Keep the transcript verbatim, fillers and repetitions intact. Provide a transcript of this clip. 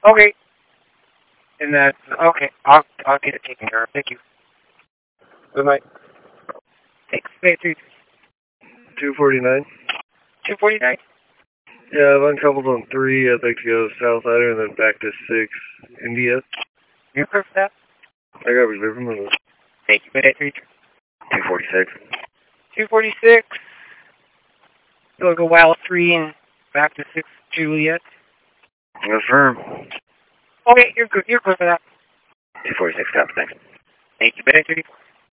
Okay. And that's okay. I'll I'll get it taken care of. Thank you. Good night. Thanks. Wait, three. two forty-nine. Two forty nine. Yeah, I've uncoupled on three. I'd like to go South Ladder and then back to six India. You clear for that? I got reserved from the Thank you. Wait, three. two forty-six. Two forty six. You'll go Wild three and back to six Juliet. Affirm. Okay, you're good. You're good for that. two forty-six, copy, thanks. Thank you. Wait, three.